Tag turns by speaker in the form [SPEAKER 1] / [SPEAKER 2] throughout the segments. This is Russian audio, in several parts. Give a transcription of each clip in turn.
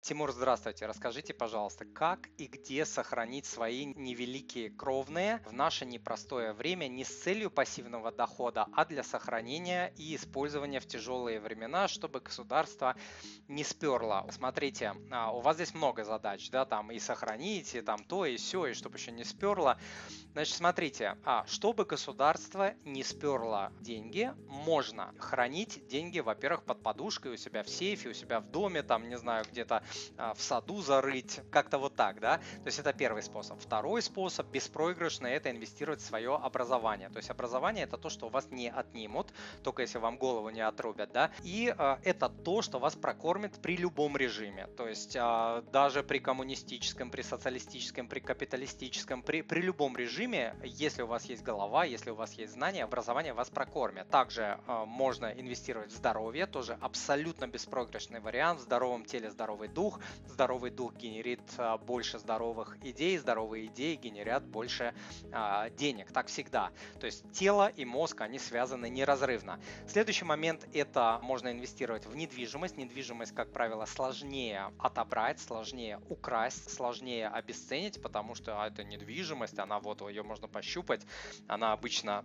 [SPEAKER 1] Тимур, здравствуйте. Расскажите, пожалуйста, как и где сохранить свои невеликие кровные в наше непростое время не с целью пассивного дохода, а для сохранения и использования в тяжелые времена, чтобы государство не сперло. Смотрите, у вас здесь много задач, да, там и сохранить, и там то, и все, и чтобы еще не сперло. Значит, смотрите, чтобы государство не сперло деньги, можно хранить деньги, во-первых, под подушкой у себя в сейфе, у себя в доме, там, не знаю, где-то в саду зарыть, как-то вот так, да. То есть это первый способ. Второй способ, беспроигрышный, это инвестировать в свое образование. То есть образование это то, что у вас не отнимут, только если вам голову не отрубят, да. И это то, что вас прокормит при любом режиме. То есть даже при коммунистическом, при социалистическом, при капиталистическом, при любом режиме, если у вас есть голова, если у вас есть знания, образование вас прокормит. Также можно инвестировать в здоровье, тоже абсолютно беспроигрышный вариант. В здоровом теле здоровый дух. Здоровый дух генерит больше здоровых идей, здоровые идеи генерят больше денег. Так всегда. То есть тело и мозг, они связаны неразрывно. Следующий момент – это можно инвестировать в недвижимость. Недвижимость, как правило, сложнее отобрать, сложнее украсть, сложнее обесценить, потому что это недвижимость, она вот, ее можно пощупать, она обычно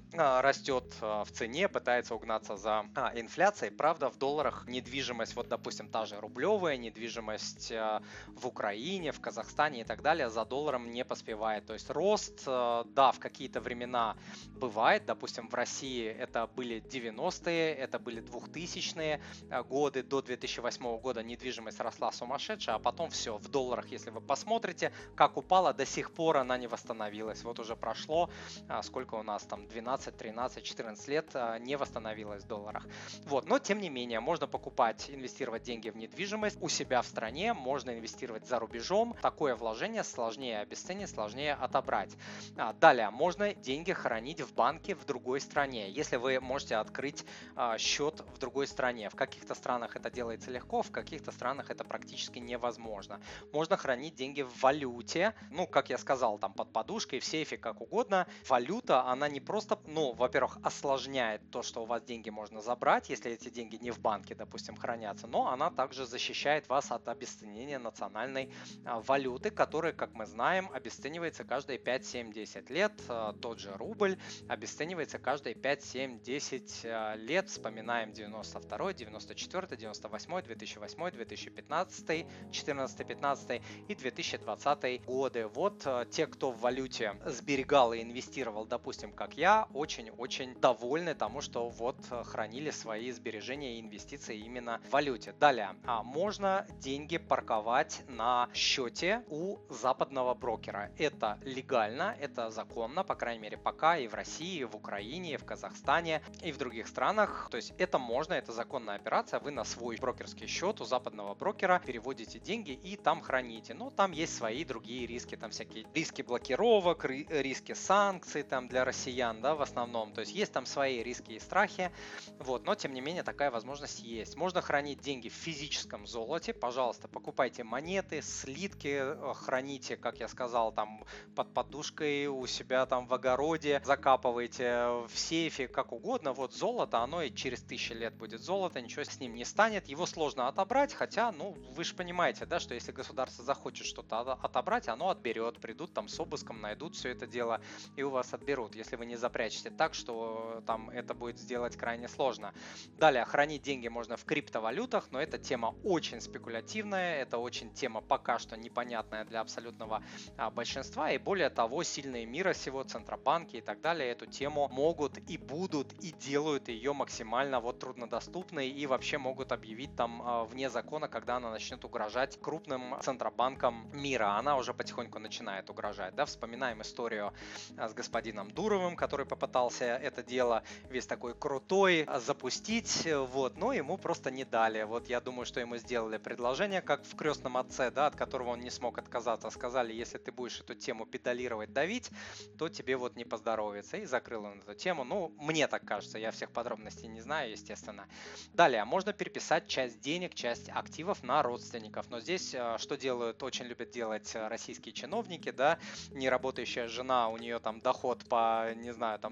[SPEAKER 1] растет в цене, пытается угнаться за инфляцией. Правда, в долларах недвижимость, вот, допустим, та же рублевая недвижимость в Украине, в Казахстане и так далее, за долларом не поспевает. То есть рост, да, в какие-то времена бывает. Допустим, в России это были 90-е, это были 2000-е годы. До 2008 года недвижимость росла сумасшедшая, а потом все, в долларах, если вы посмотрите, как упала, до сих пор она не восстановилась. Вот уже прошло, сколько у нас там, 12, 13, 14 лет не восстановилась в долларах. Вот. Но тем не менее, можно покупать, инвестировать деньги в недвижимость у себя в стране, можно инвестировать за рубежом. Такое вложение сложнее обесценить, сложнее отобрать. Далее, можно деньги хранить в банке в другой стране, если вы можете открыть счет в другой стране. В каких-то странах это делается легко, в каких-то странах это практически невозможно. Можно хранить деньги в валюте, ну, как я сказал, там под подушкой, в сейфе, как угодно. Валюта, она не просто, ну, во-первых, осложняет то, что у вас деньги можно забрать, если эти деньги не в банке, допустим, хранятся, но она также защищает вас от обесценения национальной валюты, которая, как мы знаем, обесценивается каждые 5, 7, 10 лет. Тот же рубль обесценивается каждые 5, 7, 10 лет. Вспоминаем 92, 94, 98, 2008, 2015, 14, 15 и 2020 годы. Вот те, кто в валюте сберегал и инвестировал, допустим, как я, очень-очень довольны тому, что вот хранили свои сбережения и инвестиции именно в валюте. Далее, можно деньги парковать на счете у западного брокера. Это легально, это законно, по крайней мере, пока и в России, и в Украине, и в Казахстане, и в других странах. То есть это можно, это законная операция. Вы на свой брокерский счет у западного брокера переводите деньги и там храните. Но там есть свои другие риски, там всякие риски блокировок, риски санкций там для россиян, да, в основном. То есть есть там свои риски и страхи, вот, но тем не менее такая возможность есть. Можно хранить деньги в физическом золоте, пожалуйста, покупайте монеты, слитки, храните, как я сказал, там под подушкой у себя там в огороде, закапывайте в сейфе, как угодно. Вот золото, оно и через 1000 лет будет золото, ничего с ним не станет, его сложно отобрать, хотя, ну, вы же понимаете, да, что если государство захочет что-то отобрать, оно отберет, придут там с обыском, найдут все это дело и у вас отберут, если вы не запрячете так, что там это будет сделать крайне сложно. Далее, хранить деньги можно в криптовалютах, но эта тема очень спекулятивная, это очень тема пока что непонятная для абсолютного большинства, и более того, сильные мира сего, центробанки и так далее эту тему могут и будут и делают ее максимально вот труднодоступной и вообще могут объявить там вне закона, когда она начнет угрожать крупным центробанкам мира. Она уже потихоньку начинает угрожать, да, вспоминаем историю с господином Дуровым, который попытался это дело весь такой крутой запустить, вот, но ему просто не дали. Вот я думаю, что ему сделали предложение, как в «Крестном отце», да, от которого он не смог отказаться. Сказали, если ты будешь эту тему педалировать, давить, то тебе вот не поздоровится. И закрыл он эту тему. Ну, мне так кажется, я всех подробностей не знаю, естественно. Далее, можно переписать часть денег, часть активов на родственников. Но здесь что делают, очень любят делать российские чиновники, да, неработающая жена, у нее там доход по, не знаю, там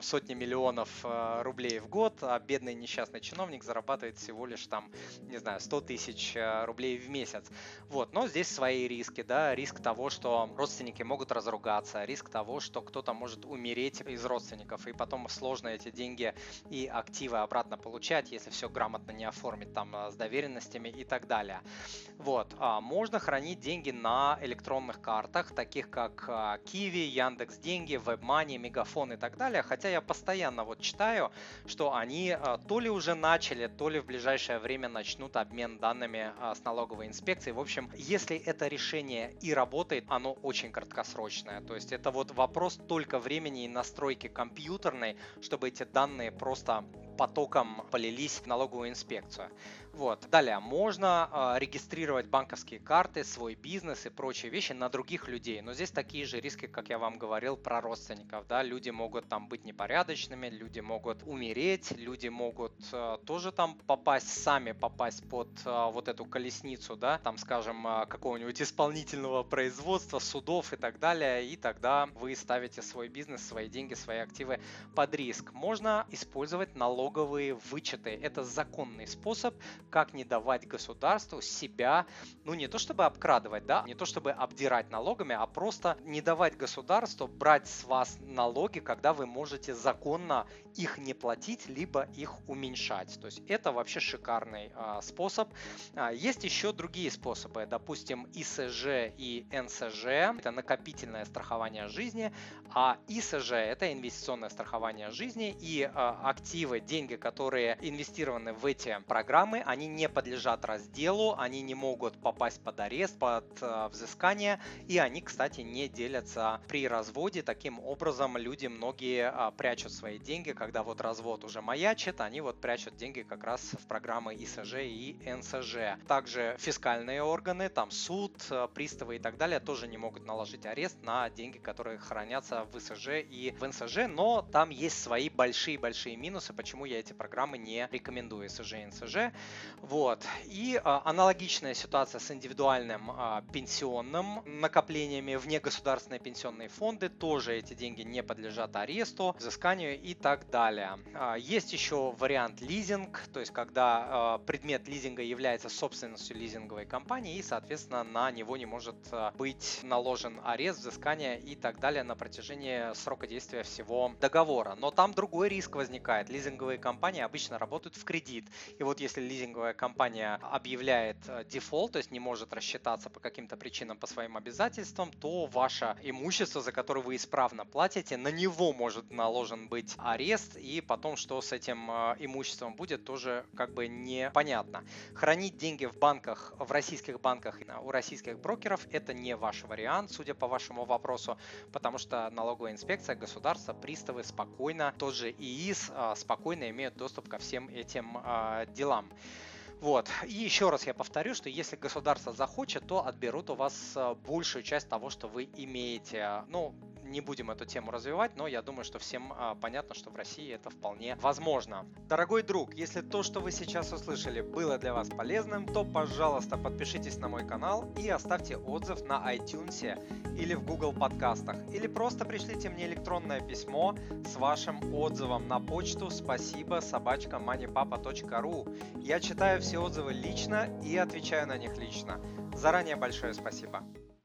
[SPEAKER 1] там сотни миллионов рублей в год, а бедный несчастный чиновник зарабатывает всего лишь там, не знаю, 100 тысяч рублей в месяц. Вот, но здесь свои риски, да, риск того, что родственники могут разругаться, риск того, что кто-то может умереть из родственников, и потом сложно эти деньги и активы обратно получать, если все грамотно не оформить там с доверенностями и так далее. Вот, можно хранить деньги на электронных картах, таких как Kiwi, Яндекс.Деньги, WebMoney, Мегафон и так далее, хотя я постоянно вот читаю, что они то ли уже начали, то ли в ближайшее время начнут обмен данными с налоговой инспекцией. В общем, если это решение и работает, оно очень краткосрочное, то есть это вот вопрос только времени и настройки компьютерной, чтобы эти данные просто потоком полились в налоговую инспекцию. Вот. Далее, можно регистрировать банковские карты, свой бизнес и прочие вещи на других людей. Но здесь такие же риски, как я вам говорил про родственников. Да? Люди могут там быть непорядочными, люди могут умереть, люди могут тоже там сами попасть под вот эту колесницу, да, там, скажем, какого-нибудь исполнительного производства, судов и так далее. И тогда вы ставите свой бизнес, свои деньги, свои активы под риск. Можно использовать налоговые вычеты. Это законный способ, как не давать государству себя, ну не то чтобы обкрадывать, да, не то чтобы обдирать налогами, а просто не давать государству брать с вас налоги, когда вы можете законно их не платить, либо их уменьшать. То есть это вообще шикарный способ. Есть еще другие способы, допустим, ИСЖ и НСЖ, это накопительное страхование жизни, а ИСЖ это инвестиционное страхование жизни, и активы, деньги, которые инвестированы в эти программы, они не подлежат разделу, они не могут попасть под арест, под взыскание, и они, кстати, не делятся при разводе. Таким образом, люди многие прячут свои деньги, когда вот развод уже маячит, они вот прячут деньги как раз в программы ИСЖ и НСЖ. Также фискальные органы, там суд, приставы и так далее тоже не могут наложить арест на деньги, которые хранятся в ИСЖ и в НСЖ, но там есть свои большие-большие минусы, почему я эти программы не рекомендую, ИСЖ и НСЖ. Вот. И аналогичная ситуация с индивидуальным пенсионным накоплениями в негосударственные пенсионные фонды. Тоже эти деньги не подлежат аресту, взысканию и так далее. Есть еще вариант лизинг, то есть когда предмет лизинга является собственностью лизинговой компании и, соответственно, на него не может быть наложен арест, взыскание и так далее на протяжении срока действия всего договора. Но там другой риск возникает. Лизинговые компании обычно работают в кредит. И вот если лизинговая компания объявляет дефолт, то есть не может рассчитаться по каким-то причинам по своим обязательствам, то ваше имущество, за которое вы исправно платите, на него может наложен быть арест, и потом, что с этим имуществом будет, тоже как бы непонятно. Хранить деньги в банках, в российских банках у российских брокеров – это не ваш вариант, судя по вашему вопросу, потому что налоговая инспекция, государство, приставы спокойно, тот же ИИС спокойно имеют доступ ко всем этим делам. Вот. И еще раз я повторю, что если государство захочет, то отберут у вас большую часть того, что вы имеете. Ну, не будем эту тему развивать, но я думаю, что всем понятно, что в России это вполне возможно. Дорогой друг, если то, что вы сейчас услышали, было для вас полезным, то, пожалуйста, подпишитесь на мой канал и оставьте отзыв на iTunes или в Google подкастах. Или просто пришлите мне электронное письмо с вашим отзывом на почту спасибо@moneypapa.ru. Я читаю все отзывы лично и отвечаю на них лично. Заранее большое спасибо.